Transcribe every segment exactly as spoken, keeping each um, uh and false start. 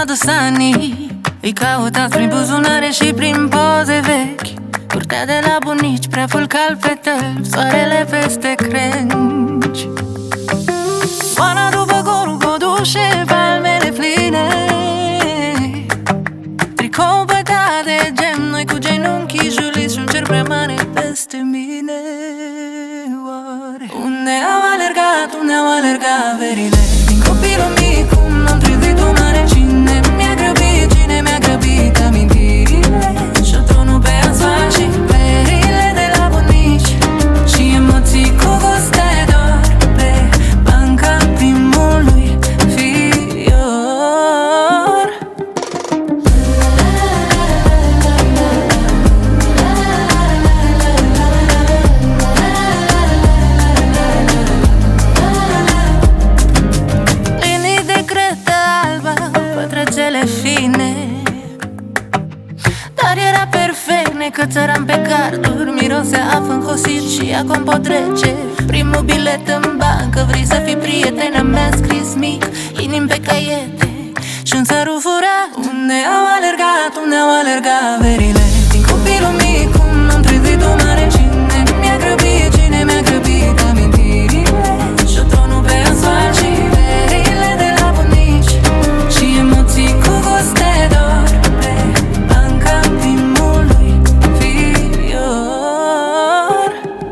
adus anii, îi căutați prin buzunare și prin poze vechi. Curtea de la bunici, praful cal pe tălpi, soarele peste crengi. Oana după golul godușe, palmele pline, tricou bătat de gem, noi cu genunchii juliți și un cer prea mare peste mine. Oare unde au alergat, unde au alergat verile? Din copilul mic, cum n-am trezit o mare. Cine mi-a grăbit, cine mi-a grăbit amintirile și tronul pe asfalt și perile de la bunici și emoții cu gust de dor pe banca primului fior. Linii de cretă albă, pătrățele fine, dar era perfect, necățăram pe carduri, mirosea apă încosit și acum pot trece. Primul bilet în bancă, vrei să fii prietena mea, scris mic, inim pe caiete și un sărut furat. Unde au alergat, unde au alergat verile? Din copilul mic, cum n-am trezit o mare. Cine mi-a grăbit, cine mi-a grăbit amintirile și tronul pe asfalt și verile de la bunici și emoții cu gust de dor pe banca primului fior.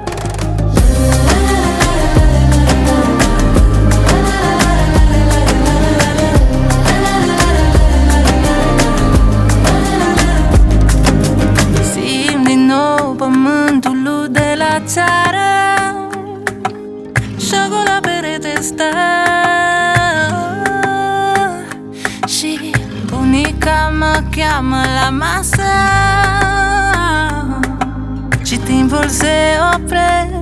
Simt din nou pământul de la țară, șagul la perete stă și bunica mă cheamă la masă și timpul se oprește.